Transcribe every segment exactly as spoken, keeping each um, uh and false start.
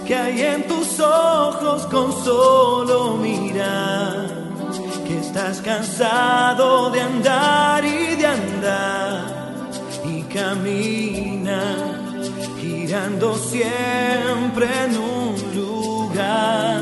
que hay en tus ojos con solo mirar, que estás cansado de andar y de andar y camina girando siempre en un lugar.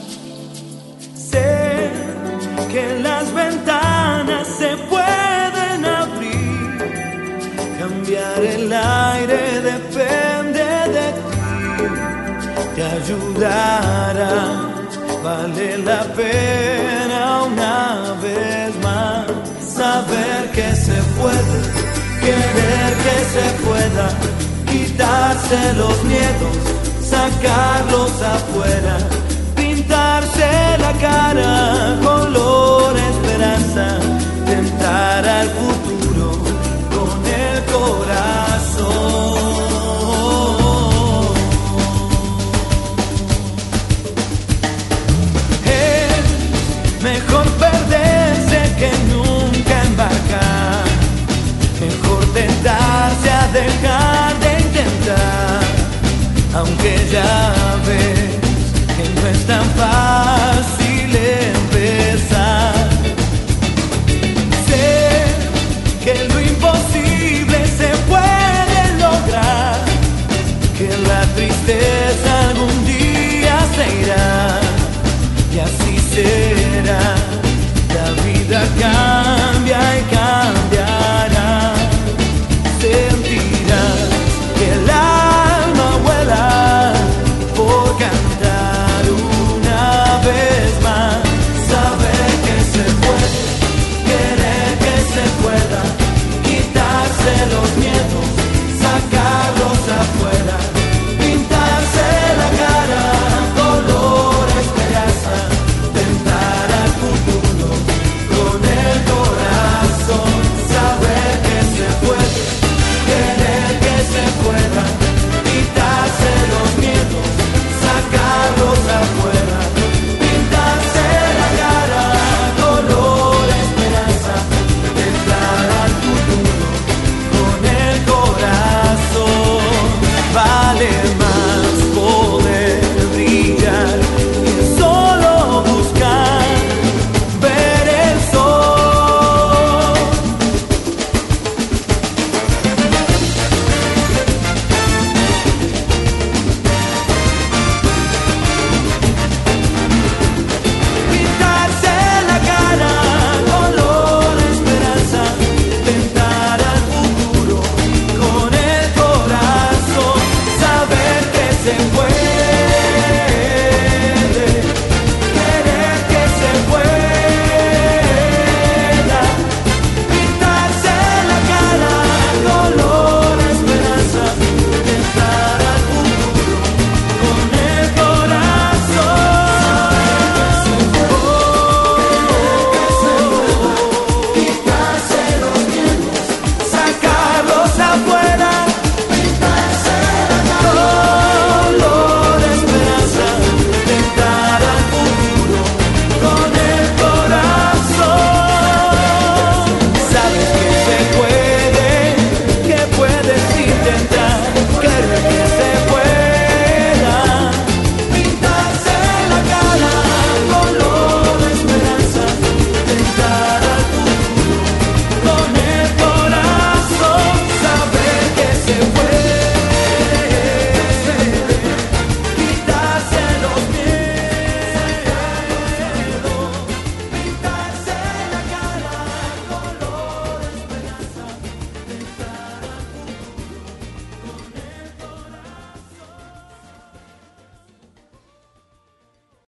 Sé que las ventanas se pueden abrir, cambiar el aire depende de ti. Te ayudará, vale la pena una vez más saber que se puede, querer que se pueda, quitarse los miedos, sacarlos afuera, pintarse la cara color esperanza, tentar al futuro con el corazón. Mejor perderse que nunca embarcar, mejor tentarse a dejar de intentar, aunque ya ves que no es tan fácil empezar. Sé que lo imposible se puede lograr, que la tristeza algún día se irá, y así será, la vida cambia y cambiará. Sentirás que el alma vuela por cantar una vez más. Saber que se puede, querer que se pueda, quitarse los miedos,